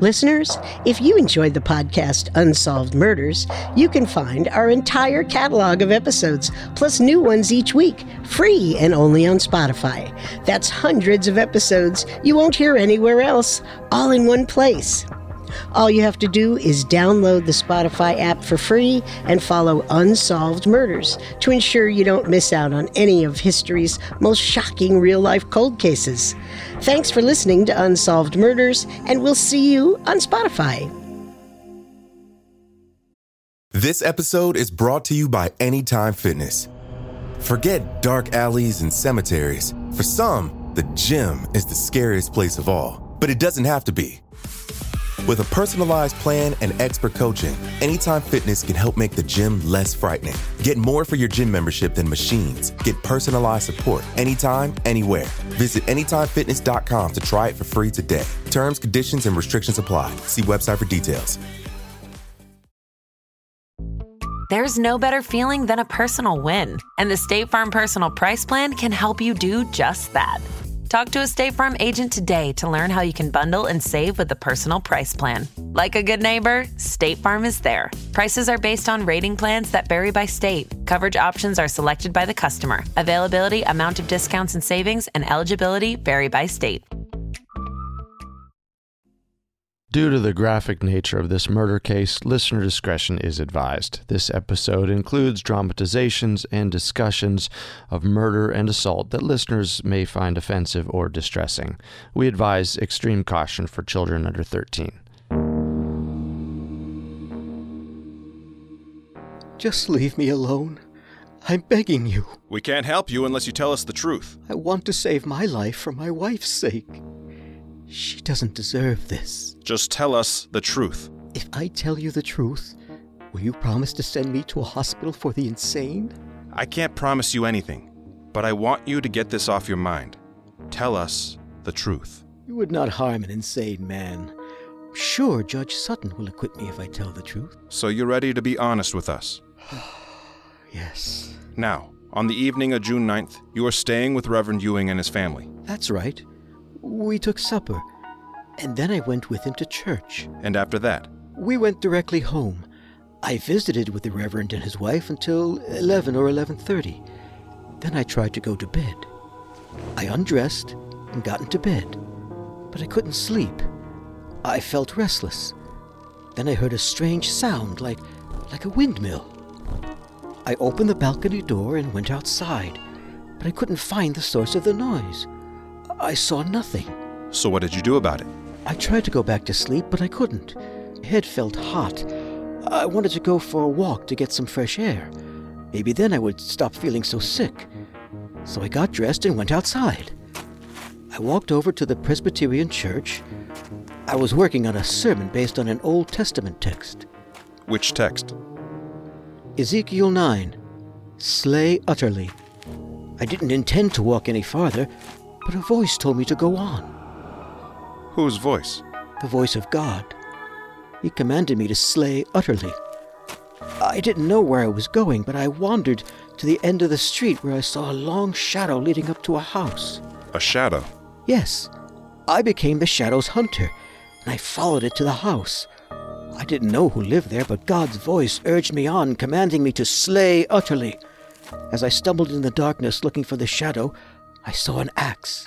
Listeners, if you enjoyed the podcast Unsolved Murders, you can find our entire catalog of episodes, plus new ones each week, free and only on Spotify. That's hundreds of episodes you won't hear anywhere else, all in one place. All you have to do is download the Spotify app for free and follow Unsolved Murders to ensure you don't miss out on any of history's most shocking real-life cold cases. Thanks for listening to Unsolved Murders, and we'll see you on Spotify. This episode is brought to you by Anytime Fitness. Forget dark alleys and cemeteries. For some, the gym is the scariest place of all, but it doesn't have to be. With a personalized plan and expert coaching, Anytime Fitness can help make the gym less frightening. Get more for your gym membership than machines. Get personalized support anytime, anywhere. Visit AnytimeFitness.com to try it for free today. Terms, conditions, and restrictions apply. See website for details. There's no better feeling than a personal win, and the State Farm Personal Price Plan can help you do just that. Talk to a State Farm agent today to learn how you can bundle and save with the Personal Price Plan. Like a good neighbor, State Farm is there. Prices are based on rating plans that vary by state. Coverage options are selected by the customer. Availability, amount of discounts and savings, and eligibility vary by state. Due to the graphic nature of this murder case, listener discretion is advised. This episode includes dramatizations and discussions of murder and assault that listeners may find offensive or distressing. We advise extreme caution for children under 13. Just leave me alone. I'm begging you. We can't help you unless you tell us the truth. I want to save my life for my wife's sake. She doesn't deserve this. Just tell us the truth. If I tell you the truth, will you promise to send me to a hospital for the insane? I can't promise you anything, but I want you to get this off your mind. Tell us the truth. You would not harm an insane man. Sure, Judge Sutton will acquit me if I tell the truth. So you're ready to be honest with us? Yes. Now, on the evening of June 9th, you are staying with Reverend Ewing and his family. That's right. We took supper, and then I went with him to church. And after that? We went directly home. I visited with the Reverend and his wife until 11 or 11:30. Then I tried to go to bed. I undressed and got into bed, but I couldn't sleep. I felt restless. Then I heard a strange sound, like a windmill. I opened the balcony door and went outside, but I couldn't find the source of the noise. I saw nothing. So what did you do about it? I tried to go back to sleep, but I couldn't. My head felt hot. I wanted to go for a walk to get some fresh air. Maybe then I would stop feeling so sick. So I got dressed and went outside. I walked over to the Presbyterian church. I was working on a sermon based on an Old Testament text. Which text? Ezekiel 9. Slay utterly. I didn't intend to walk any farther, but a voice told me to go on. Whose voice? The voice of God. He commanded me to slay utterly. I didn't know where I was going, but I wandered to the end of the street where I saw a long shadow leading up to a house. A shadow? Yes. I became the shadow's hunter, and I followed it to the house. I didn't know who lived there, but God's voice urged me on, commanding me to slay utterly. As I stumbled in the darkness looking for the shadow, I saw an axe.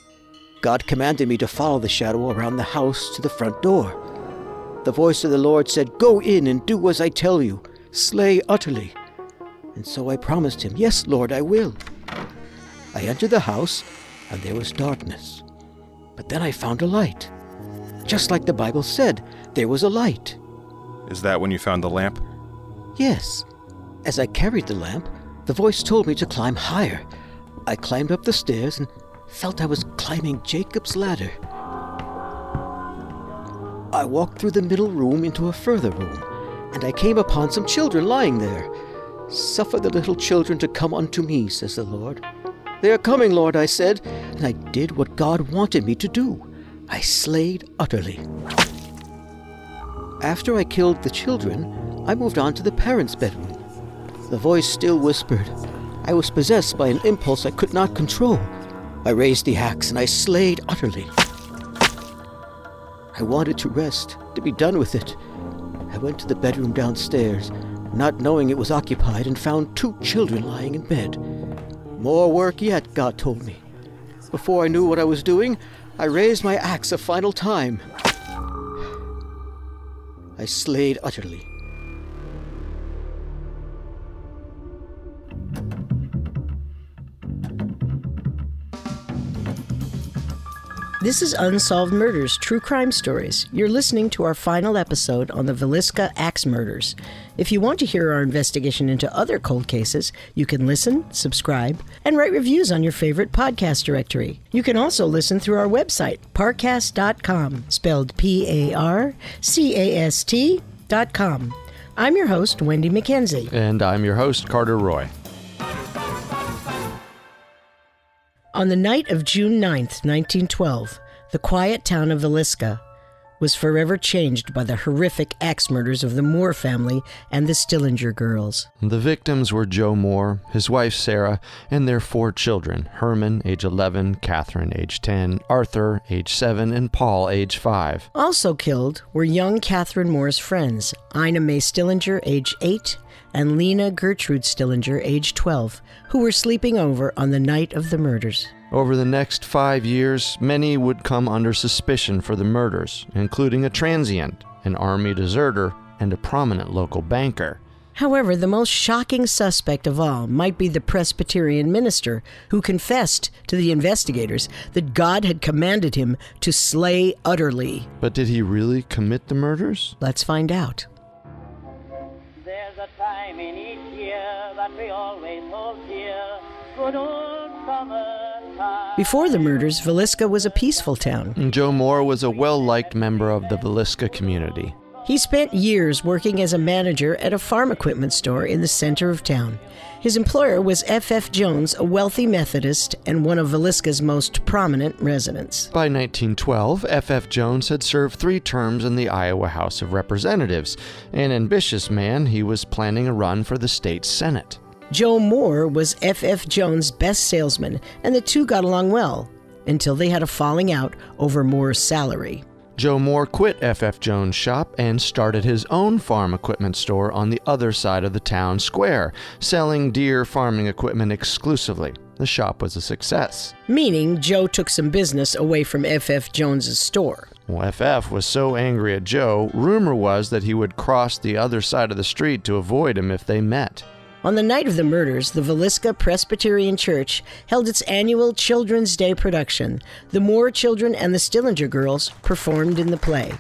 God commanded me to follow the shadow around the house to the front door. The voice of the Lord said, "Go in and do as I tell you. Slay utterly." And so I promised him, "Yes, Lord, I will." I entered the house, and there was darkness. But then I found a light. Just like the Bible said, there was a light. Is that when you found the lamp? Yes. As I carried the lamp, the voice told me to climb higher. I climbed up the stairs and felt I was climbing Jacob's ladder. I walked through the middle room into a further room, and I came upon some children lying there. "Suffer the little children to come unto me," says the Lord. "They are coming, Lord," I said, and I did what God wanted me to do. I slayed utterly. After I killed the children, I moved on to the parents' bedroom. The voice still whispered. I was possessed by an impulse I could not control. I raised the axe and I slayed utterly. I wanted to rest, to be done with it. I went to the bedroom downstairs, not knowing it was occupied, and found 2 children lying in bed. More work yet, God told me. Before I knew what I was doing, I raised my axe a final time. I slayed utterly. This is Unsolved Murders, True Crime Stories. You're listening to our final episode on the Villisca Axe Murders. If you want to hear our investigation into other cold cases, you can listen, subscribe, and write reviews on your favorite podcast directory. You can also listen through our website, parcast.com, spelled Parcast.com. I'm your host, Wendy McKenzie. And I'm your host, Carter Roy. On the night of June 9th, 1912, the quiet town of Villisca was forever changed by the horrific axe murders of the Moore family and the Stillinger girls. The victims were Joe Moore, his wife Sarah, and their 4 children, Herman, age 11, Catherine, age 10, Arthur, age 7, and Paul, age 5. Also killed were young Catherine Moore's friends, Ina May Stillinger, age 8, and Lena Gertrude Stillinger, age 12, who were sleeping over on the night of the murders. Over the next 5 years, many would come under suspicion for the murders, including a transient, an army deserter, and a prominent local banker. However, the most shocking suspect of all might be the Presbyterian minister who confessed to the investigators that God had commanded him to slay utterly. But did he really commit the murders? Let's find out. There's a time in each year that we always hold dear, good old summertime. Before the murders, Villisca was a peaceful town. And Joe Moore was a well-liked member of the Villisca community. He spent years working as a manager at a farm equipment store in the center of town. His employer was F.F. Jones, a wealthy Methodist and one of Villisca's most prominent residents. By 1912, F.F. Jones had served 3 terms in the Iowa House of Representatives. An ambitious man, he was planning a run for the state Senate. Joe Moore was F.F. Jones' best salesman, and the two got along well, until they had a falling out over Moore's salary. Joe Moore quit F.F. Jones' shop and started his own farm equipment store on the other side of the town square, selling Deere farming equipment exclusively. The shop was a success. Meaning Joe took some business away from F.F. Jones' store. Well, F.F. was so angry at Joe, rumor was that he would cross the other side of the street to avoid him if they met. On the night of the murders, the Villisca Presbyterian Church held its annual Children's Day production. The Moore children and the Stillinger girls performed in the play.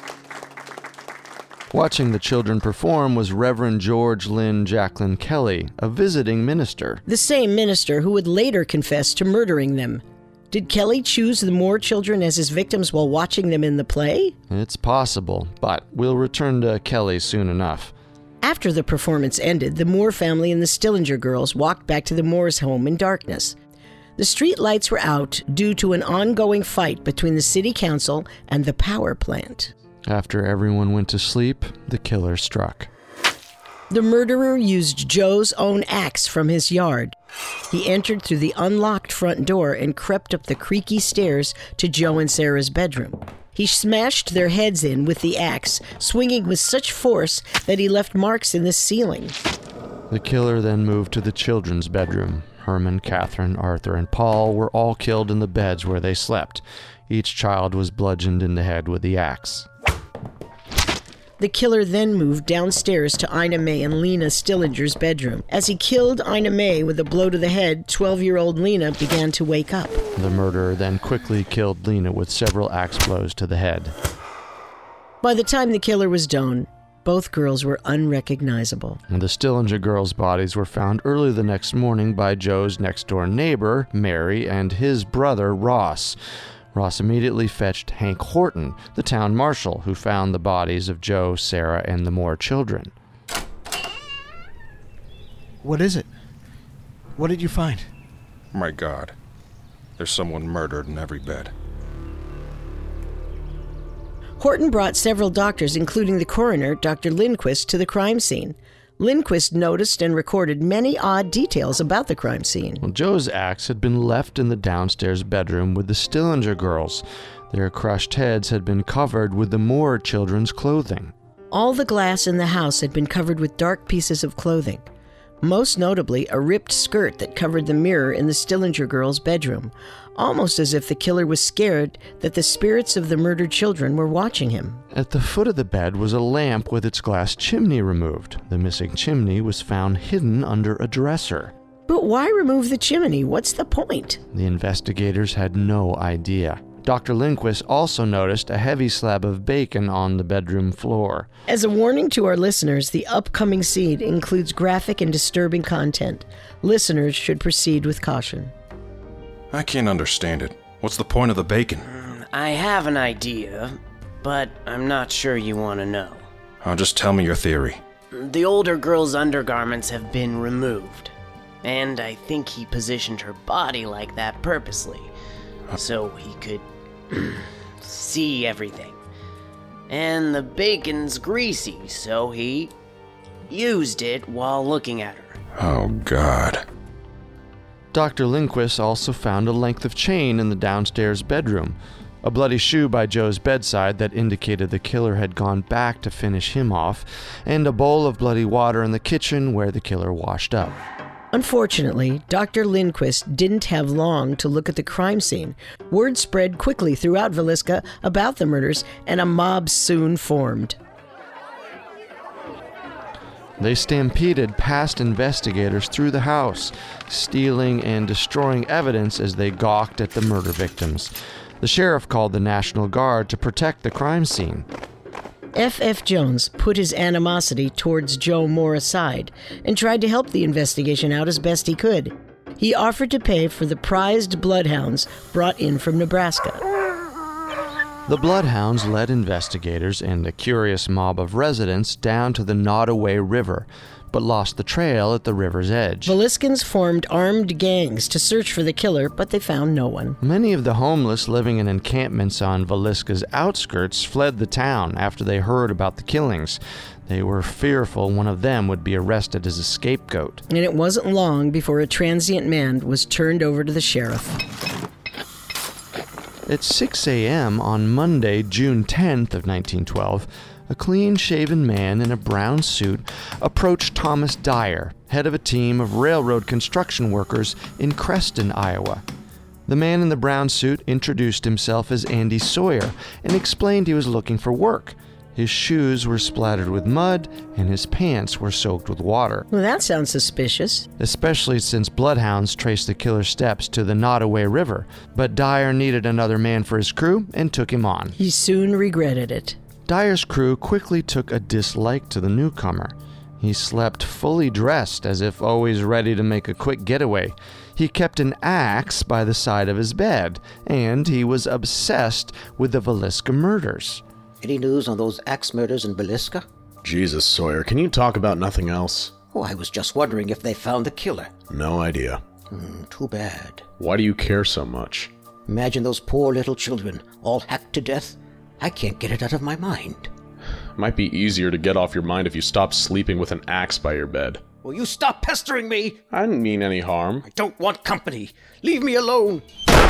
Watching the children perform was Reverend George Lynn Jacklin Kelly, a visiting minister. The same minister who would later confess to murdering them. Did Kelly choose the Moore children as his victims while watching them in the play? It's possible, but we'll return to Kelly soon enough. After the performance ended, the Moore family and the Stillinger girls walked back to the Moore's home in darkness. The street lights were out due to an ongoing fight between the city council and the power plant. After everyone went to sleep, the killer struck. The murderer used Joe's own axe from his yard. He entered through the unlocked front door and crept up the creaky stairs to Joe and Sarah's bedroom. He smashed their heads in with the axe, swinging with such force that he left marks in the ceiling. The killer then moved to the children's bedroom. Herman, Catherine, Arthur, and Paul were all killed in the beds where they slept. Each child was bludgeoned in the head with the axe. The killer then moved downstairs to Ina May and Lena Stillinger's bedroom. As he killed Ina May with a blow to the head, 12-year-old Lena began to wake up. The murderer then quickly killed Lena with several axe blows to the head. By the time the killer was done, both girls were unrecognizable. The Stillinger girls' bodies were found early the next morning by Joe's next-door neighbor, Mary, and his brother, Ross. Ross immediately fetched Hank Horton, the town marshal, who found the bodies of Joe, Sarah, and the Moore children. What is it? What did you find? My God. There's someone murdered in every bed. Horton brought several doctors, including the coroner, Dr. Lindquist, to the crime scene. Lindquist noticed and recorded many odd details about the crime scene. Well, Joe's axe had been left in the downstairs bedroom with the Stillinger girls. Their crushed heads had been covered with the Moore children's clothing. All the glass in the house had been covered with dark pieces of clothing, most notably a ripped skirt that covered the mirror in the Stillinger girl's bedroom, almost as if the killer was scared that the spirits of the murdered children were watching him. At the foot of the bed was a lamp with its glass chimney removed. The missing chimney was found hidden under a dresser. But why remove the chimney? What's the point? The investigators had no idea. Dr. Lindquist also noticed a heavy slab of bacon on the bedroom floor. As a warning to our listeners, the upcoming scene includes graphic and disturbing content. Listeners should proceed with caution. I can't understand it. What's the point of the bacon? I have an idea, but I'm not sure you want to know. Just tell me your theory. The older girl's undergarments have been removed, and I think he positioned her body like that purposely, so he could see everything. And the bacon's greasy, so he used it while looking at her. Oh, God. Dr. Lindquist also found a length of chain in the downstairs bedroom, a bloody shoe by Joe's bedside that indicated the killer had gone back to finish him off, and a bowl of bloody water in the kitchen where the killer washed up. Unfortunately, Dr. Lindquist didn't have long to look at the crime scene. Word spread quickly throughout Villisca about the murders, and a mob soon formed. They stampeded past investigators through the house, stealing and destroying evidence as they gawked at the murder victims. The sheriff called the National Guard to protect the crime scene. F.F. Jones put his animosity towards Joe Moore aside and tried to help the investigation out as best he could. He offered to pay for the prized bloodhounds brought in from Nebraska. The bloodhounds led investigators and a curious mob of residents down to the Nottoway River, but lost the trail at the river's edge. Villiscans formed armed gangs to search for the killer, but they found no one. Many of the homeless living in encampments on Villisca's outskirts fled the town after they heard about the killings. They were fearful one of them would be arrested as a scapegoat. And it wasn't long before a transient man was turned over to the sheriff. At 6 a.m. on Monday, June 10th of 1912, a clean-shaven man in a brown suit approached Thomas Dyer, head of a team of railroad construction workers in Creston, Iowa. The man in the brown suit introduced himself as Andy Sawyer and explained he was looking for work. His shoes were splattered with mud, and his pants were soaked with water. Well, that sounds suspicious. Especially since bloodhounds traced the killer's steps to the Nottoway River. But Dyer needed another man for his crew and took him on. He soon regretted it. Dyer's crew quickly took a dislike to the newcomer. He slept fully dressed, as if always ready to make a quick getaway. He kept an axe by the side of his bed, and he was obsessed with the Villisca murders. Any news on those axe murders in Villisca? Jesus, Sawyer, can you talk about nothing else? Oh, I was just wondering if they found the killer. No idea. Too bad. Why do you care so much? Imagine those poor little children, all hacked to death. I can't get it out of my mind. Might be easier to get off your mind if you stopped sleeping with an axe by your bed. Will you stop pestering me? I didn't mean any harm. I don't want company. Leave me alone.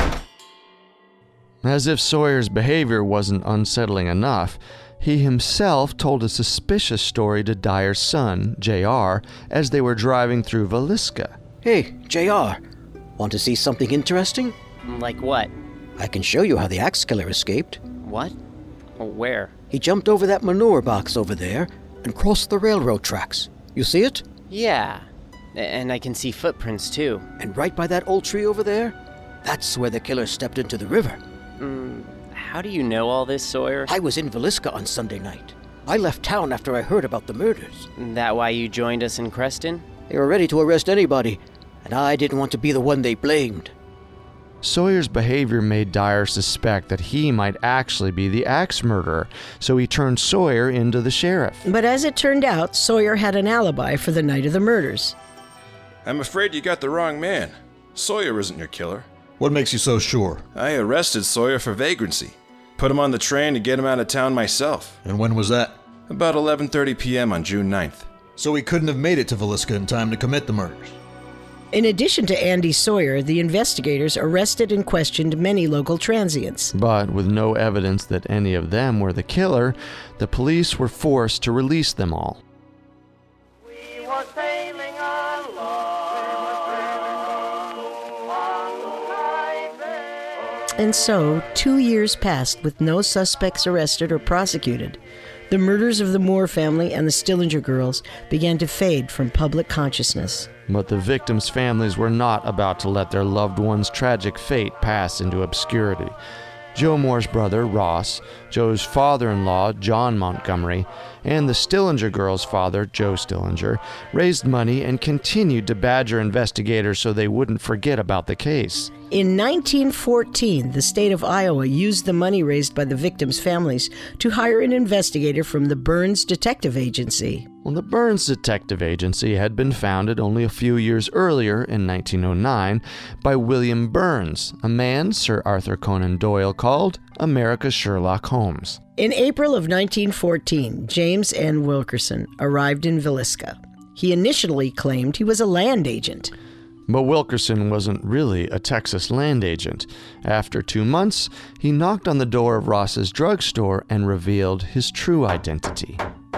As if Sawyer's behavior wasn't unsettling enough, he himself told a suspicious story to Dyer's son, J.R., as they were driving through Villisca. Hey, J.R., want to see something interesting? Like what? I can show you how the axe killer escaped. What? Where? He jumped over that manure box over there and crossed the railroad tracks. You see it? Yeah, and I can see footprints too. And right by that old tree over there, that's where the killer stepped into the river. How do you know all this, Sawyer? I was in Villisca on Sunday night. I left town after I heard about the murders. That why you joined us in Creston? They were ready to arrest anybody, and I didn't want to be the one they blamed. Sawyer's behavior made Dyer suspect that he might actually be the axe murderer, so he turned Sawyer into the sheriff. But as it turned out, Sawyer had an alibi for the night of the murders. I'm afraid you got the wrong man. Sawyer isn't your killer. What makes you so sure? I arrested Sawyer for vagrancy. Put him on the train to get him out of town myself. And when was that? About 11:30 p.m. on June 9th. So he couldn't have made it to Villisca in time to commit the murders. In addition to Andy Sawyer, the investigators arrested and questioned many local transients. But with no evidence that any of them were the killer, the police were forced to release them all. We were sailing along the bay. And so, 2 years passed with no suspects arrested or prosecuted. The murders of the Moore family and the Stillinger girls began to fade from public consciousness. But the victims' families were not about to let their loved one's tragic fate pass into obscurity. Joe Moore's brother, Ross, Joe's father-in-law, John Montgomery, and the Stillinger girls' father, Joe Stillinger, raised money and continued to badger investigators so they wouldn't forget about the case. In 1914, the state of Iowa used the money raised by the victims' families to hire an investigator from the Burns Detective Agency. Well, the Burns Detective Agency had been founded only a few years earlier, in 1909, by William Burns, a man Sir Arthur Conan Doyle called America's Sherlock Holmes. In April of 1914, James N. Wilkerson arrived in Villisca. He initially claimed he was a land agent. But Wilkerson wasn't really a Texas land agent. After 2 months, he knocked on the door of Ross's drugstore and revealed his true identity.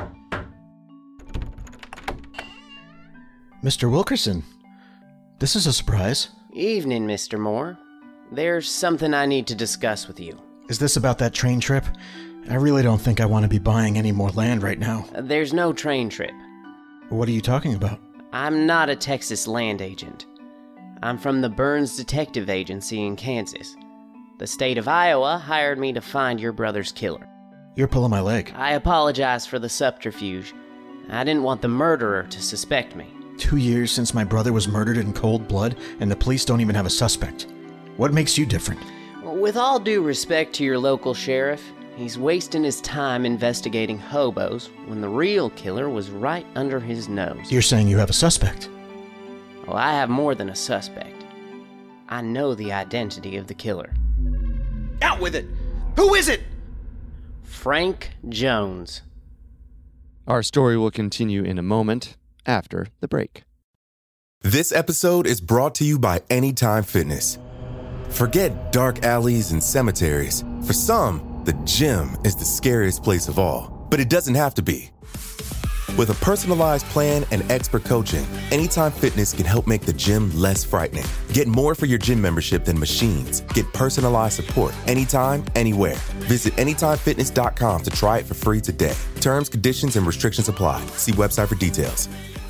Mr. Wilkerson, this is a surprise. Evening, Mr. Moore. There's something I need to discuss with you. Is this about that train trip? I really don't think I want to be buying any more land right now. There's no train trip. What are you talking about? I'm not a Texas land agent. I'm from the Burns Detective Agency in Kansas. The state of Iowa hired me to find your brother's killer. You're pulling my leg. I apologize for the subterfuge. I didn't want the murderer to suspect me. 2 years since my brother was murdered in cold blood, and the police don't even have a suspect. What makes you different? With all due respect to your local sheriff, he's wasting his time investigating hobos when the real killer was right under his nose. You're saying you have a suspect? Well, I have more than a suspect. I know the identity of the killer. Out with it! Who is it? Frank Jones. Our story will continue in a moment after the break. This episode is brought to you by Anytime Fitness. Forget dark alleys and cemeteries. For some, the gym is the scariest place of all. But it doesn't have to be. With a personalized plan and expert coaching, Anytime Fitness can help make the gym less frightening. Get more for your gym membership than machines. Get personalized support anytime, anywhere. Visit AnytimeFitness.com to try it for free today. Terms, conditions, and restrictions apply. See website for details.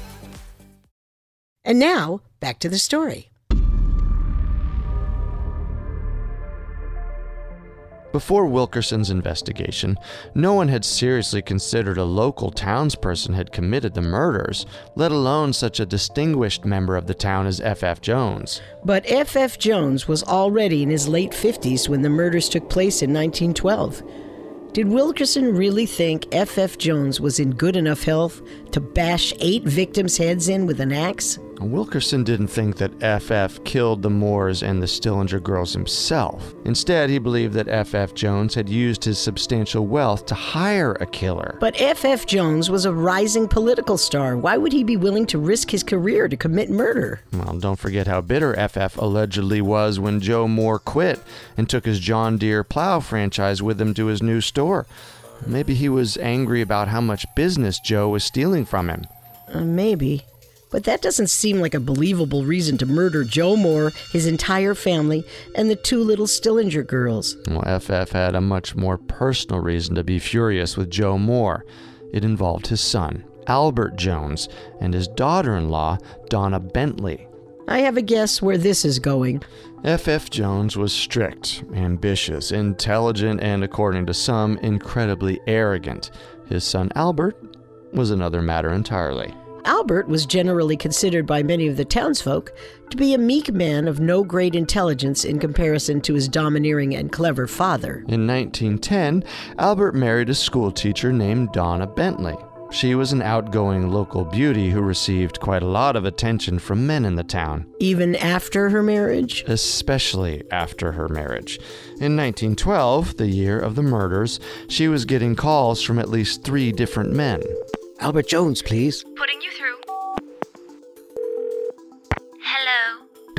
And now, back to the story. Before Wilkerson's investigation, no one had seriously considered a local townsperson had committed the murders, let alone such a distinguished member of the town as F.F. Jones. But F.F. Jones was already in his late 50s when the murders took place in 1912. Did Wilkerson really think F.F. Jones was in good enough health to bash 8 victims' heads in with an axe? Wilkerson didn't think that F.F. killed the Moores and the Stillinger girls himself. Instead, he believed that F.F. Jones had used his substantial wealth to hire a killer. But F.F. Jones was a rising political star. Why would he be willing to risk his career to commit murder? Well, don't forget how bitter F.F. allegedly was when Joe Moore quit and took his John Deere plow franchise with him to his new store. Maybe he was angry about how much business Joe was stealing from him. Maybe. But that doesn't seem like a believable reason to murder Joe Moore, his entire family, and the 2 little Stillinger girls. Well, FF had a much more personal reason to be furious with Joe Moore. It involved his son, Albert Jones, and his daughter-in-law, Donna Bentley. I have a guess where this is going. F.F. Jones was strict, ambitious, intelligent, and, according to some, incredibly arrogant. His son Albert was another matter entirely. Albert was generally considered by many of the townsfolk to be a meek man of no great intelligence in comparison to his domineering and clever father. In 1910, Albert married a schoolteacher named Donna Bentley. She was an outgoing local beauty who received quite a lot of attention from men in the town. Even after her marriage? Especially after her marriage. In 1912, the year of the murders, she was getting calls from at least 3 different men. Albert Jones, please. Putting you through. Hello?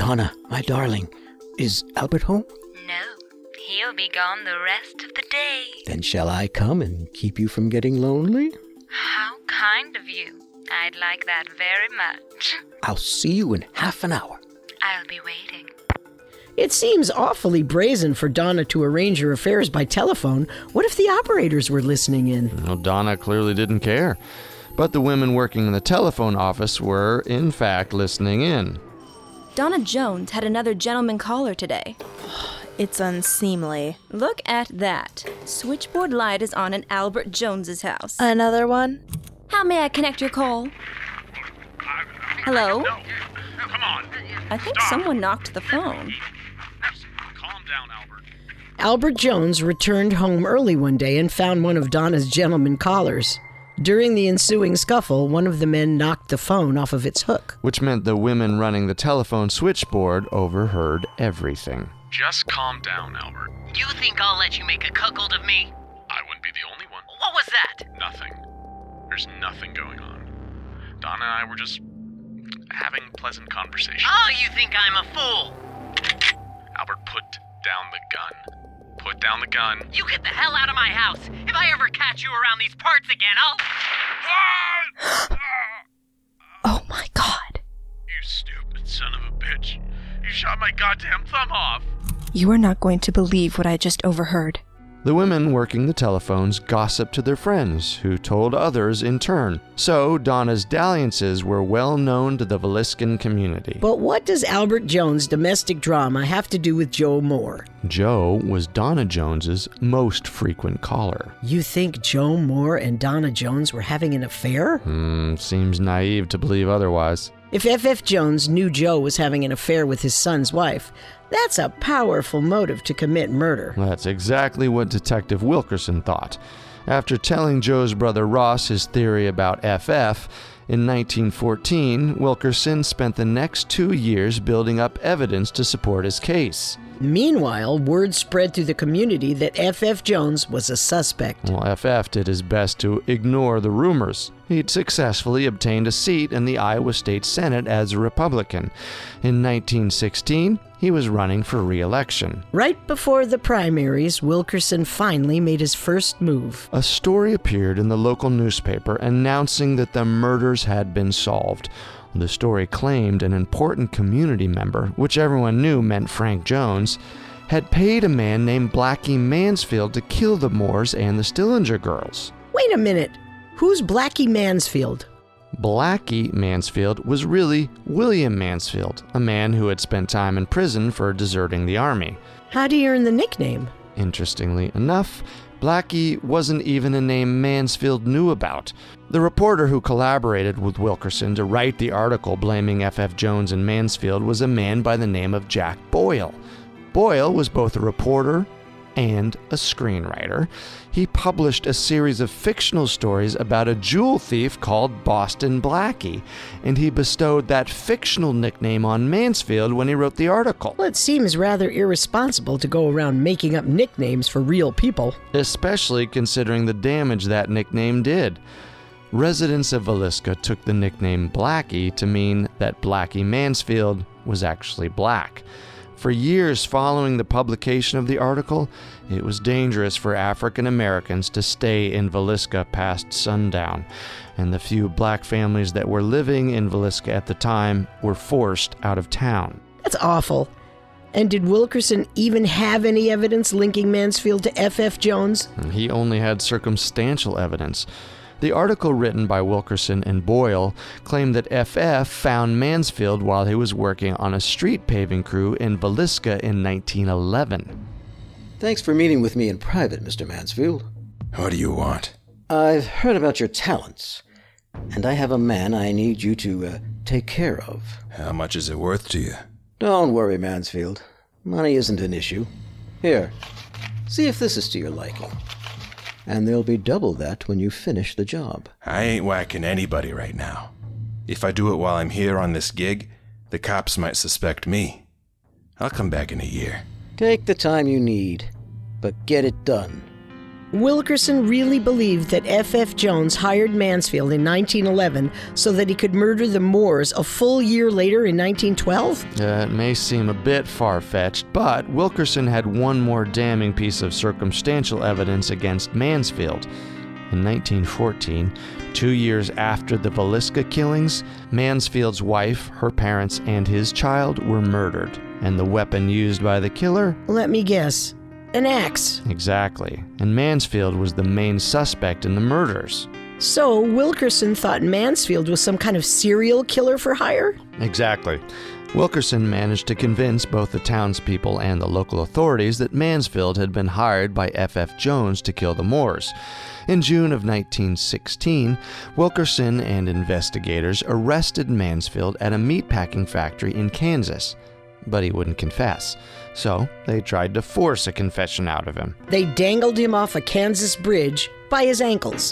Donna, my darling, is Albert home? No, he'll be gone the rest of the day. Then shall I come and keep you from getting lonely? How kind of you. I'd like that very much. I'll see you in half an hour. I'll be waiting. It seems awfully brazen for Donna to arrange her affairs by telephone. What if the operators were listening in? Well, Donna clearly didn't care. But the women working in the telephone office were, in fact, listening in. Donna Jones had another gentleman caller today. It's unseemly. Look at that. Switchboard light is on in Albert Jones's house. Another one? How may I connect your call? Hello? No. Come on. I think someone knocked the phone. Calm down, Albert. Albert Jones returned home early one day and found one of Donna's gentleman callers. During the ensuing scuffle, one of the men knocked the phone off of its hook. Which meant the women running the telephone switchboard overheard everything. Just calm down, Albert. You think I'll let you make a cuckold of me? I wouldn't be the only one. What was that? Nothing. There's nothing going on. Donna and I were just having pleasant conversation. Oh, you think I'm a fool? Albert, put down the gun. Put down the gun. You get the hell out of my house. If I ever catch you around these parts again, I'll... Oh my God. You stupid son of a bitch. You shot my goddamn thumb off. You are not going to believe what I just overheard. The women working the telephones gossiped to their friends, who told others in turn. So Donna's dalliances were well known to the Villiscan community. But what does Albert Jones' domestic drama have to do with Joe Moore? Joe was Donna Jones's most frequent caller. You think Joe Moore and Donna Jones were having an affair? Seems naive to believe otherwise. If F.F. Jones knew Joe was having an affair with his son's wife, that's a powerful motive to commit murder. That's exactly what Detective Wilkerson thought. After telling Joe's brother Ross his theory about FF, in 1914, Wilkerson spent the next 2 years building up evidence to support his case. Meanwhile, word spread through the community that F.F. Jones was a suspect. Well, FF did his best to ignore the rumors. He'd successfully obtained a seat in the Iowa State Senate as a Republican. In 1916, he was running for re-election. Right before the primaries, Wilkerson finally made his first move. A story appeared in the local newspaper announcing that the murders had been solved. The story claimed an important community member, which everyone knew meant Frank Jones, had paid a man named Blackie Mansfield to kill the Moores and the Stillinger girls. Wait a minute. Who's Blackie Mansfield? Blackie Mansfield was really William Mansfield, a man who had spent time in prison for deserting the army. How'd he earn the nickname? Interestingly enough, Blackie wasn't even a name Mansfield knew about. The reporter who collaborated with Wilkerson to write the article blaming F.F. Jones and Mansfield was a man by the name of Jack Boyle. Boyle was both a reporter and a screenwriter. He published a series of fictional stories about a jewel thief called Boston Blackie, and he bestowed that fictional nickname on Mansfield when he wrote the article. Well, it seems rather irresponsible to go around making up nicknames for real people. Especially considering the damage that nickname did. Residents of Villisca took the nickname Blackie to mean that Blackie Mansfield was actually black. For years following the publication of the article, it was dangerous for African Americans to stay in Villisca past sundown, and the few black families that were living in Villisca at the time were forced out of town. That's awful. And did Wilkerson even have any evidence linking Mansfield to F.F. Jones? He only had circumstantial evidence. The article written by Wilkerson and Boyle claimed that FF found Mansfield while he was working on a street paving crew in Villisca in 1911. Thanks for meeting with me in private, Mr. Mansfield. What do you want? I've heard about your talents, and I have a man I need you to take care of. How much is it worth to you? Don't worry, Mansfield. Money isn't an issue. Here, see if this is to your liking. And there'll be double that when you finish the job. I ain't whacking anybody right now. If I do it while I'm here on this gig, the cops might suspect me. I'll come back in a year. Take the time you need, but get it done. Wilkerson really believed that F.F. Jones hired Mansfield in 1911 so that he could murder the Moores a full year later in 1912? It may seem a bit far-fetched, but Wilkerson had one more damning piece of circumstantial evidence against Mansfield. In 1914, 2 years after the Villisca killings, Mansfield's wife, her parents, and his child were murdered. And the weapon used by the killer? Let me guess. An axe. Exactly. And Mansfield was the main suspect in the murders. So Wilkerson thought Mansfield was some kind of serial killer for hire? Exactly. Wilkerson managed to convince both the townspeople and the local authorities that Mansfield had been hired by F.F. Jones to kill the Moores. In June of 1916, Wilkerson and investigators arrested Mansfield at a meatpacking factory in Kansas. But he wouldn't confess, so they tried to force a confession out of him. They dangled him off a Kansas bridge by his ankles.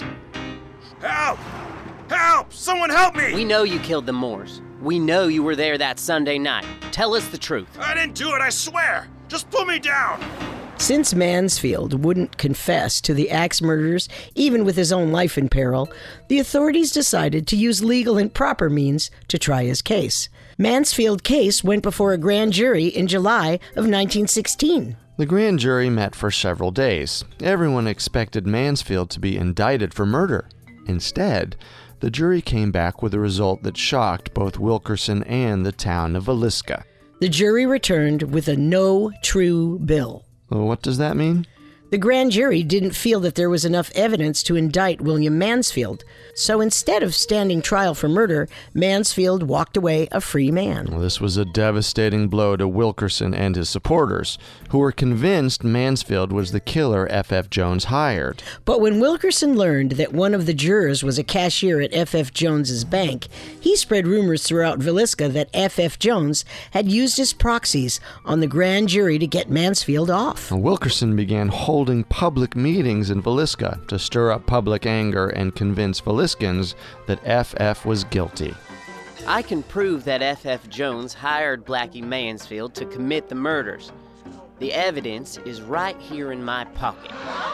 Help! Help! Someone help me! We know you killed the Moores. We know you were there that Sunday night. Tell us the truth. I didn't do it, I swear! Just put me down! Since Mansfield wouldn't confess to the axe murders, even with his own life in peril, the authorities decided to use legal and proper means to try his case. Mansfield's case went before a grand jury in July of 1916. The grand jury met for several days. Everyone expected Mansfield to be indicted for murder. Instead, the jury came back with a result that shocked both Wilkerson and the town of Villisca. The jury returned with a no true bill. Well, what does that mean? The grand jury didn't feel that there was enough evidence to indict William Mansfield, so instead of standing trial for murder, Mansfield walked away a free man. Well, this was a devastating blow to Wilkerson and his supporters, who were convinced Mansfield was the killer F.F. Jones hired. But when Wilkerson learned that one of the jurors was a cashier at F.F. Jones's bank, he spread rumors throughout Villisca that F.F. Jones had used his proxies on the grand jury to get Mansfield off. Wilkerson began holding public meetings in Villisca to stir up public anger and convince Villiscans that F.F. was guilty. I can prove that F.F. Jones hired Blackie Mansfield to commit the murders. The evidence is right here in my pocket.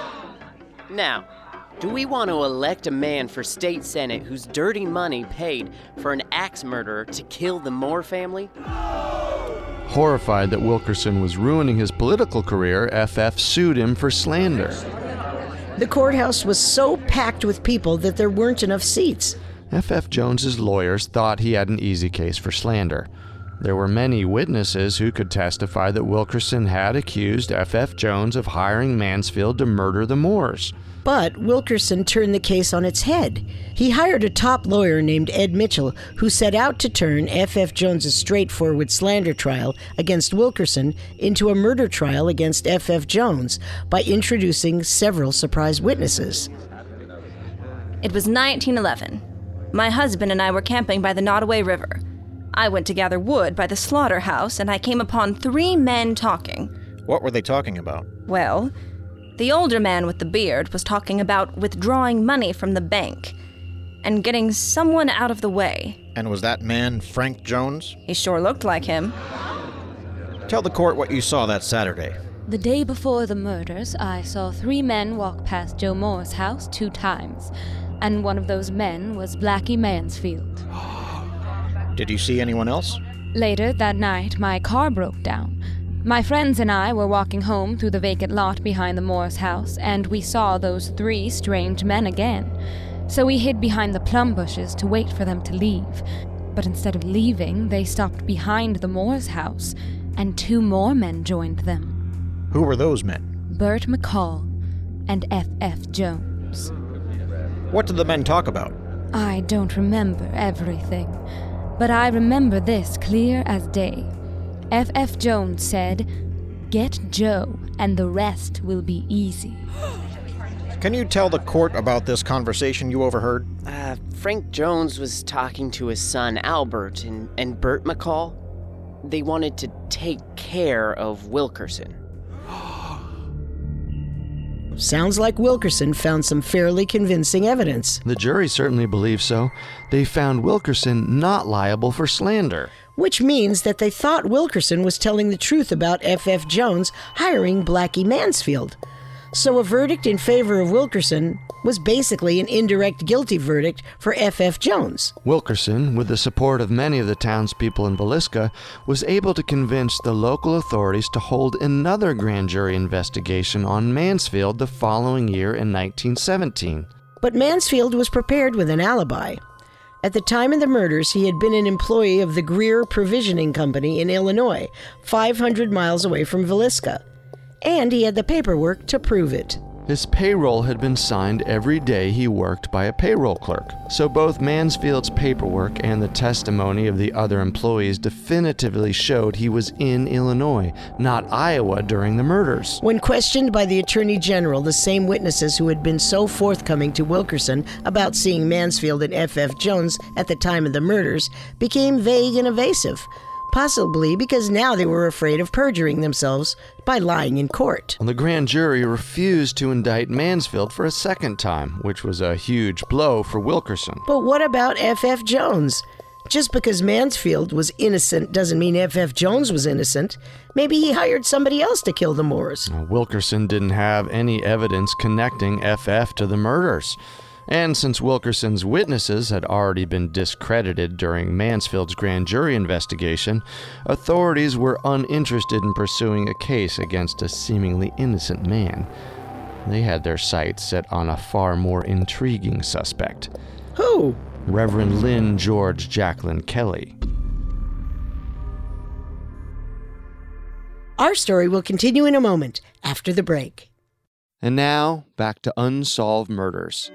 Now, do we want to elect a man for state senate whose dirty money paid for an axe murderer to kill the Moore family? Horrified that Wilkerson was ruining his political career, F.F. sued him for slander. The courthouse was so packed with people that there weren't enough seats. F.F. Jones's lawyers thought he had an easy case for slander. There were many witnesses who could testify that Wilkerson had accused F.F. Jones of hiring Mansfield to murder the Moores. But Wilkerson turned the case on its head. He hired a top lawyer named Ed Mitchell, who set out to turn F.F. Jones's straightforward slander trial against Wilkerson into a murder trial against F.F. Jones by introducing several surprise witnesses. It was 1911. My husband and I were camping by the Nottoway River. I went to gather wood by the slaughterhouse, and I came upon 3 men talking. What were they talking about? Well, the older man with the beard was talking about withdrawing money from the bank and getting someone out of the way. And was that man Frank Jones? He sure looked like him. Tell the court what you saw that Saturday. The day before the murders, I saw 3 men walk past Joe Moore's house 2 times, and one of those men was Blackie Mansfield. Did you see anyone else? Later that night, my car broke down. My friends and I were walking home through the vacant lot behind the Moore's house, and we saw those 3 strange men again. So we hid behind the plum bushes to wait for them to leave. But instead of leaving, they stopped behind the Moore's house, and 2 more men joined them. Who were those men? Bert McCall and F.F. Jones. What did the men talk about? I don't remember everything, but I remember this clear as day. F.F. Jones said, "Get Joe, and the rest will be easy." Can you tell the court about this conversation you overheard? Frank Jones was talking to his son Albert and Bert McCall. They wanted to take care of Wilkerson. Sounds like Wilkerson found some fairly convincing evidence. The jury certainly believed so. They found Wilkerson not liable for slander. Which means that they thought Wilkerson was telling the truth about F.F. Jones hiring Blackie Mansfield. So a verdict in favor of Wilkerson was basically an indirect guilty verdict for F.F. Jones. Wilkerson, with the support of many of the townspeople in Villisca, was able to convince the local authorities to hold another grand jury investigation on Mansfield the following year in 1917. But Mansfield was prepared with an alibi. At the time of the murders, he had been an employee of the Greer Provisioning Company in Illinois, 500 miles away from Villisca. And he had the paperwork to prove it. His payroll had been signed every day he worked by a payroll clerk, so both Mansfield's paperwork and the testimony of the other employees definitively showed he was in Illinois, not Iowa, during the murders. When questioned by the Attorney General, the same witnesses who had been so forthcoming to Wilkerson about seeing Mansfield and F.F. Jones at the time of the murders became vague and evasive. Possibly because now they were afraid of perjuring themselves by lying in court. The grand jury refused to indict Mansfield for a second time, which was a huge blow for Wilkerson. But what about F.F. Jones? Just because Mansfield was innocent doesn't mean F.F. Jones was innocent. Maybe he hired somebody else to kill the Moores. Wilkerson didn't have any evidence connecting F.F. to the murders. And since Wilkerson's witnesses had already been discredited during Mansfield's grand jury investigation, authorities were uninterested in pursuing a case against a seemingly innocent man. They had their sights set on a far more intriguing suspect. Who? Reverend Lynn George Jacqueline Kelly. Our story will continue in a moment after the break. And now, back to Unsolved Murders.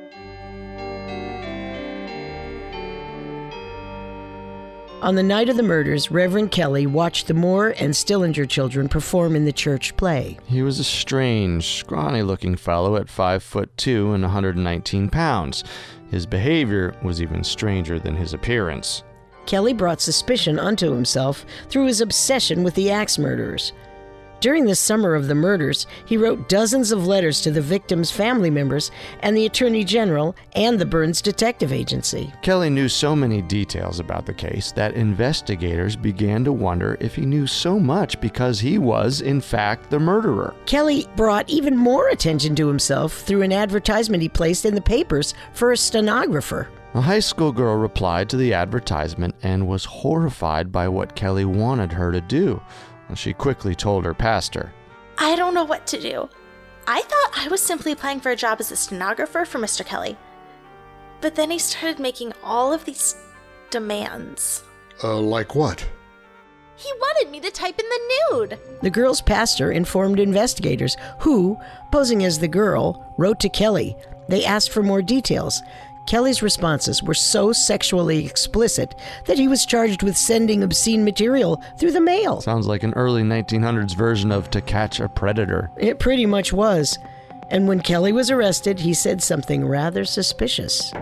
On the night of the murders, Reverend Kelly watched the Moore and Stillinger children perform in the church play. He was a strange, scrawny-looking fellow at 5'2" and 119 pounds. His behavior was even stranger than his appearance. Kelly brought suspicion onto himself through his obsession with the axe murderers. During the summer of the murders, he wrote dozens of letters to the victims' family members and the Attorney General and the Burns Detective Agency. Kelly knew so many details about the case that investigators began to wonder if he knew so much because he was, in fact, the murderer. Kelly brought even more attention to himself through an advertisement he placed in the papers for a stenographer. A high school girl replied to the advertisement and was horrified by what Kelly wanted her to do. She quickly told her pastor, "I don't know what to do. I thought I was simply applying for a job as a stenographer for Mr. Kelly. But then he started making all of these demands." Like what? He wanted me to type in the nude. The girl's pastor informed investigators who, posing as the girl, wrote to Kelly. They asked for more details. Kelly's responses were so sexually explicit that he was charged with sending obscene material through the mail. Sounds like an early 1900s version of To Catch a Predator. It pretty much was. And when Kelly was arrested, he said something rather suspicious.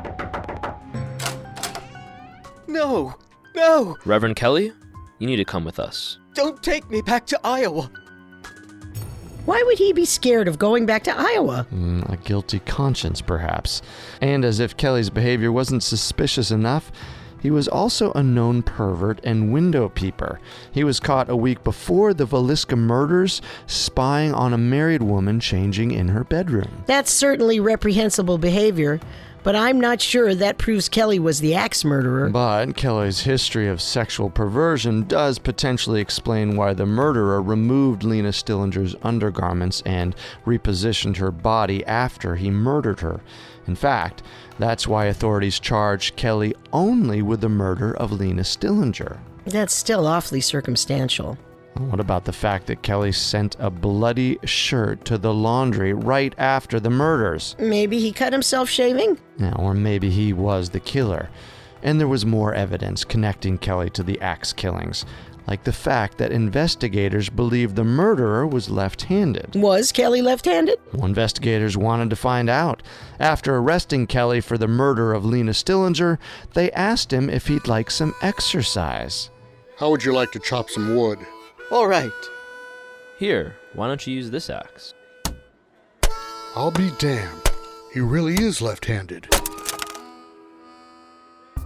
No! Reverend Kelly, you need to come with us. Don't take me back to Iowa! Why would he be scared of going back to Iowa? A guilty conscience, perhaps. And as if Kelly's behavior wasn't suspicious enough, he was also a known pervert and window peeper. He was caught a week before the Villisca murders, spying on a married woman changing in her bedroom. That's certainly reprehensible behavior, but I'm not sure that proves Kelly was the axe murderer. But Kelly's history of sexual perversion does potentially explain why the murderer removed Lena Stillinger's undergarments and repositioned her body after he murdered her. In fact, that's why authorities charged Kelly only with the murder of Lena Stillinger. That's still awfully circumstantial. What about the fact that Kelly sent a bloody shirt to the laundry right after the murders? Maybe he cut himself shaving? Or maybe he was the killer. And there was more evidence connecting Kelly to the axe killings, like the fact that investigators believed the murderer was left-handed. Was Kelly left-handed? Well, investigators wanted to find out. After arresting Kelly for the murder of Lena Stillinger, they asked him if he'd like some exercise. How would you like to chop some wood? All right. Here, why don't you use this axe? I'll be damned. He really is left-handed.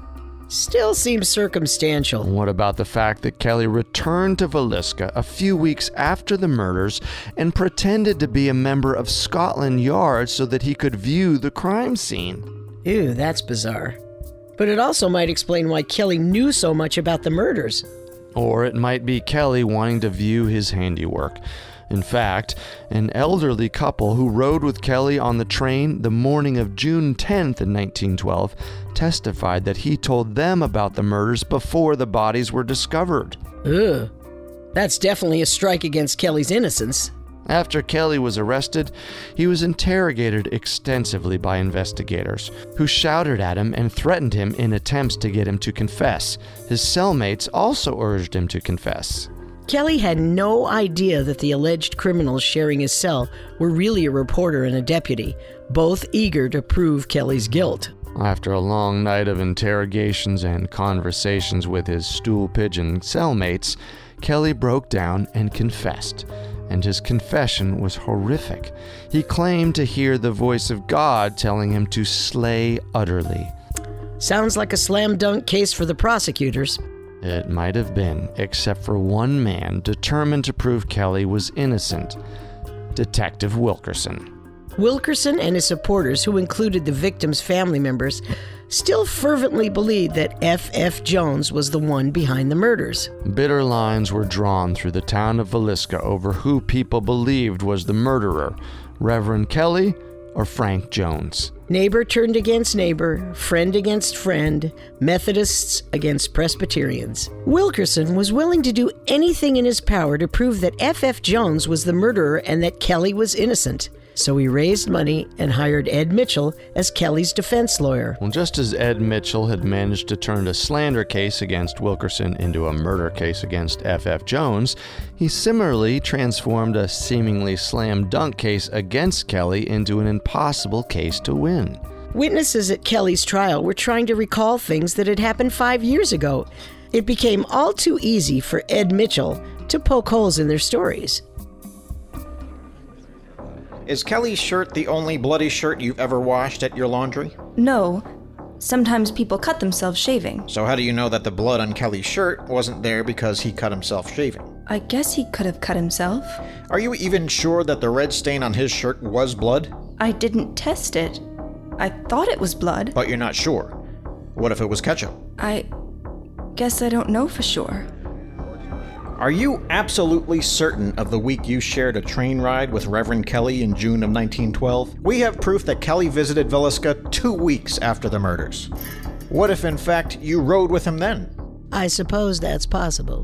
Still seems circumstantial. What about the fact that Kelly returned to Villisca a few weeks after the murders and pretended to be a member of Scotland Yard so that he could view the crime scene? Ew, that's bizarre. But it also might explain why Kelly knew so much about the murders. Or it might be Kelly wanting to view his handiwork. In fact, an elderly couple who rode with Kelly on the train the morning of June 10th in 1912 testified that he told them about the murders before the bodies were discovered. Ugh. That's definitely a strike against Kelly's innocence. After Kelly was arrested, he was interrogated extensively by investigators, who shouted at him and threatened him in attempts to get him to confess. His cellmates also urged him to confess. Kelly had no idea that the alleged criminals sharing his cell were really a reporter and a deputy, both eager to prove Kelly's guilt. After a long night of interrogations and conversations with his stool pigeon cellmates, Kelly broke down and confessed. And his confession was horrific. He claimed to hear the voice of God telling him to slay utterly. Sounds like a slam dunk case for the prosecutors. It might have been, except for one man determined to prove Kelly was innocent: Detective Wilkerson. Wilkerson and his supporters, who included the victims' family members, still fervently believed that F.F. Jones was the one behind the murders. Bitter lines were drawn through the town of Villisca over who people believed was the murderer, Reverend Kelly or Frank Jones. Neighbor turned against neighbor, friend against friend, Methodists against Presbyterians. Wilkerson was willing to do anything in his power to prove that F.F. Jones was the murderer and that Kelly was innocent. So he raised money and hired Ed Mitchell as Kelly's defense lawyer. Well, just as Ed Mitchell had managed to turn a slander case against Wilkerson into a murder case against F.F. Jones, he similarly transformed a seemingly slam dunk case against Kelly into an impossible case to win. Witnesses at Kelly's trial were trying to recall things that had happened 5 years ago. It became all too easy for Ed Mitchell to poke holes in their stories. Is Kelly's shirt the only bloody shirt you've ever washed at your laundry? No. Sometimes people cut themselves shaving. So how do you know that the blood on Kelly's shirt wasn't there because he cut himself shaving? I guess he could have cut himself. Are you even sure that the red stain on his shirt was blood? I didn't test it. I thought it was blood. But you're not sure. What if it was ketchup? I guess I don't know for sure. Are you absolutely certain of the week you shared a train ride with Reverend Kelly in June of 1912? We have proof that Kelly visited Villisca 2 weeks after the murders. What if, in fact, you rode with him then? I suppose that's possible.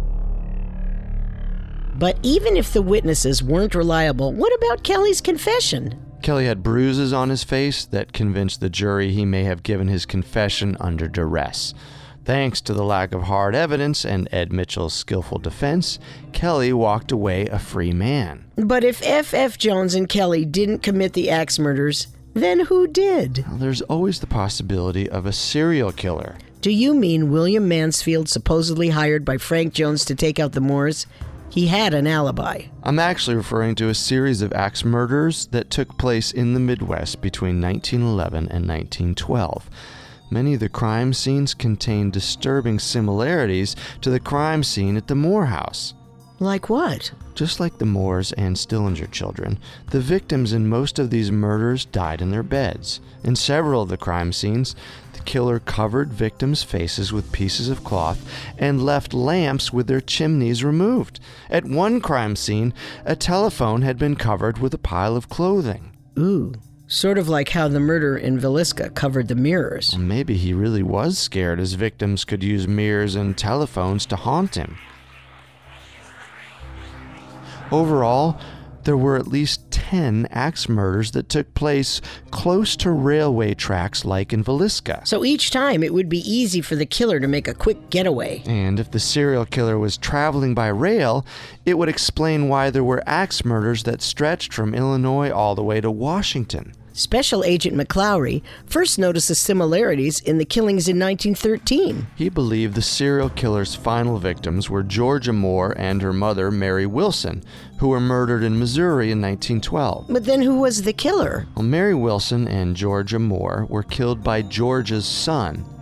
But even if the witnesses weren't reliable, what about Kelly's confession? Kelly had bruises on his face that convinced the jury he may have given his confession under duress. Thanks to the lack of hard evidence and Ed Mitchell's skillful defense, Kelly walked away a free man. But if F.F. Jones and Kelly didn't commit the axe murders, then who did? Well, there's always the possibility of a serial killer. Do you mean William Mansfield, supposedly hired by Frank Jones to take out the Moors? He had an alibi. I'm actually referring to a series of axe murders that took place in the Midwest between 1911 and 1912. Many of the crime scenes contain disturbing similarities to the crime scene at the Moore house. Like what? Just like the Moores and Stillinger children, the victims in most of these murders died in their beds. In several of the crime scenes, the killer covered victims' faces with pieces of cloth and left lamps with their chimneys removed. At one crime scene, a telephone had been covered with a pile of clothing. Ooh. Sort of like how the murder in Villisca covered the mirrors. Well, maybe he really was scared his victims could use mirrors and telephones to haunt him. Overall, there were at least 10 axe murders that took place close to railway tracks like in Villisca. So each time it would be easy for the killer to make a quick getaway. And if the serial killer was traveling by rail, it would explain why there were axe murders that stretched from Illinois all the way to Washington. Special Agent McClowry first noticed the similarities in the killings in 1913. He believed the serial killer's final victims were Georgia Moore and her mother, Mary Wilson, who were murdered in Missouri in 1912. But then who was the killer? Well, Mary Wilson and Georgia Moore were killed by Georgia's son,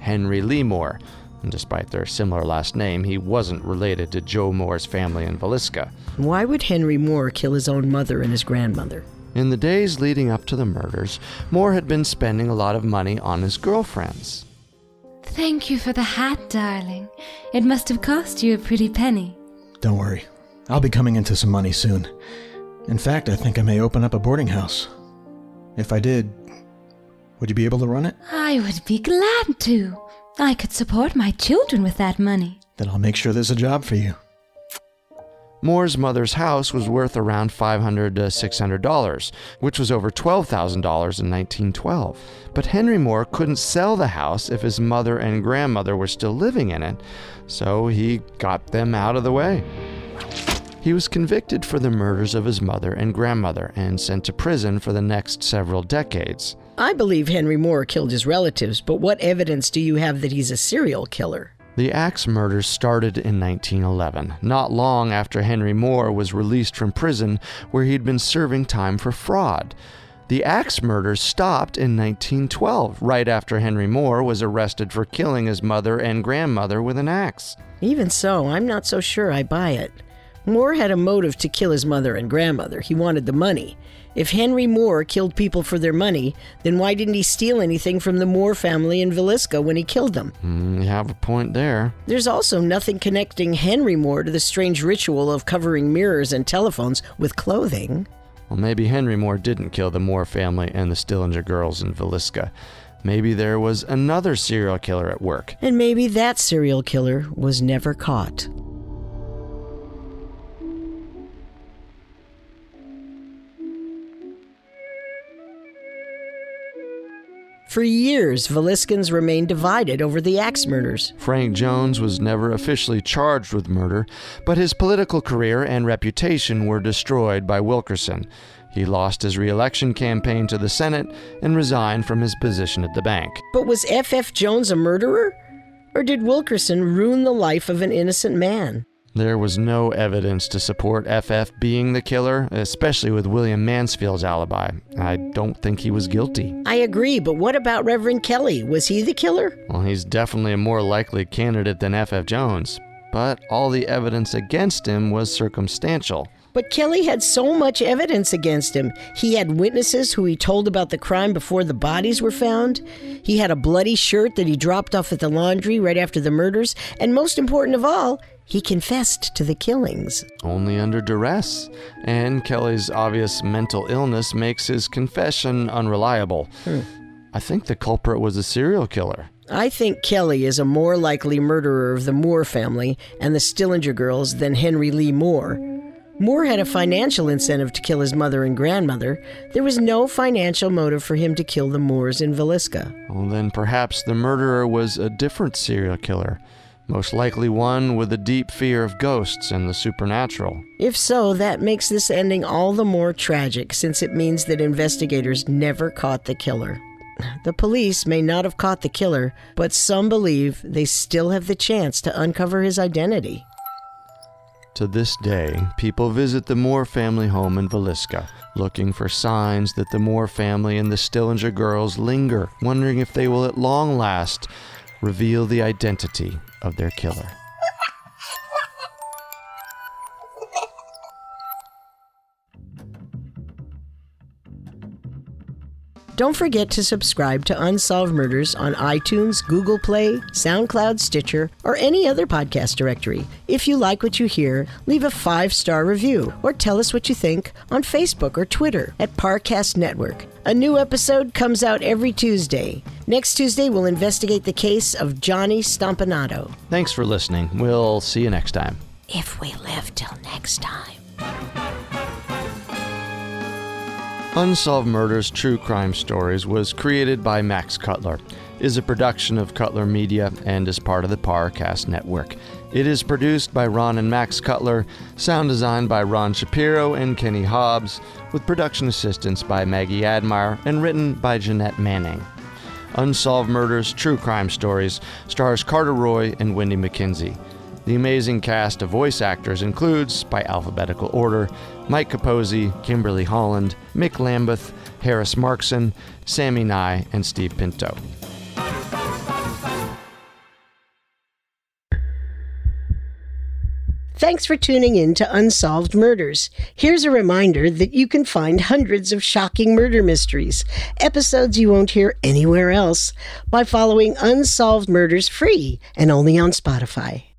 Henry Lee Moore. And despite their similar last name, he wasn't related to Joe Moore's family in Villisca. Why would Henry Moore kill his own mother and his grandmother? In the days leading up to the murders, Moore had been spending a lot of money on his girlfriends. Thank you for the hat, darling. It must have cost you a pretty penny. Don't worry. I'll be coming into some money soon. In fact, I think I may open up a boarding house. If I did, would you be able to run it? I would be glad to. I could support my children with that money. Then I'll make sure there's a job for you. Moore's mother's house was worth around $500 to $600, which was over $12,000 in 1912. But Henry Moore couldn't sell the house if his mother and grandmother were still living in it, so he got them out of the way. He was convicted for the murders of his mother and grandmother and sent to prison for the next several decades. I believe Henry Moore killed his relatives, but what evidence do you have that he's a serial killer? The Axe murders started in 1911, not long after Henry Moore was released from prison where he'd been serving time for fraud. The Axe murders stopped in 1912, right after Henry Moore was arrested for killing his mother and grandmother with an axe. Even so, I'm not so sure I buy it. Moore had a motive to kill his mother and grandmother. He wanted the money. If Henry Moore killed people for their money, then why didn't he steal anything from the Moore family in Villisca when he killed them? You have a point there. There's also nothing connecting Henry Moore to the strange ritual of covering mirrors and telephones with clothing. Well, maybe Henry Moore didn't kill the Moore family and the Stillinger girls in Villisca. Maybe there was another serial killer at work. And maybe that serial killer was never caught. For years, Villiscans remained divided over the Axe murders. Frank Jones was never officially charged with murder, but his political career and reputation were destroyed by Wilkerson. He lost his re-election campaign to the Senate and resigned from his position at the bank. But was F.F. Jones a murderer? Or did Wilkerson ruin the life of an innocent man? There was no evidence to support F.F. being the killer, especially with William Mansfield's alibi. I don't think he was guilty. I agree, but what about Reverend Kelly? Was he the killer? Well, he's definitely a more likely candidate than F.F. Jones, but all the evidence against him was circumstantial. But Kelly had so much evidence against him. He had witnesses who he told about the crime before the bodies were found. He had a bloody shirt that he dropped off at the laundry right after the murders. And most important of all, he confessed to the killings. Only under duress. And Kelly's obvious mental illness makes his confession unreliable. I think the culprit was a serial killer. I think Kelly is a more likely murderer of the Moore family and the Stillinger girls than Henry Lee Moore. Moore had a financial incentive to kill his mother and grandmother. There was no financial motive for him to kill the Moores in Villisca. Well, then perhaps the murderer was a different serial killer. Most likely one with a deep fear of ghosts and the supernatural. If so, that makes this ending all the more tragic, since it means that investigators never caught the killer. The police may not have caught the killer, but some believe they still have the chance to uncover his identity. To this day, people visit the Moore family home in Villisca, looking for signs that the Moore family and the Stillinger girls linger, wondering if they will at long last reveal the identity of their killer. Don't forget to subscribe to Unsolved Murders on iTunes, Google Play, SoundCloud, Stitcher, or any other podcast directory. If you like what you hear, leave a 5-star review or tell us what you think on Facebook or Twitter at Parcast Network. A new episode comes out every Tuesday. Next Tuesday, we'll investigate the case of Johnny Stompanato. Thanks for listening. We'll see you next time. If we live till next time. Unsolved Murders True Crime Stories was created by Max Cutler, is a production of Cutler Media, and is part of the Parcast Network. It is produced by Ron and Max Cutler, sound designed by Ron Shapiro and Kenny Hobbs, with production assistance by Maggie Admire, and written by Jeanette Manning. Unsolved Murders True Crime Stories stars Carter Roy and Wendy McKenzie. The amazing cast of voice actors includes, by alphabetical order, Mike Capozzi, Kimberly Holland, Mick Lambeth, Harris Markson, Sammy Nye, and Steve Pinto. Thanks for tuning in to Unsolved Murders. Here's a reminder that you can find hundreds of shocking murder mysteries, episodes you won't hear anywhere else, by following Unsolved Murders free and only on Spotify.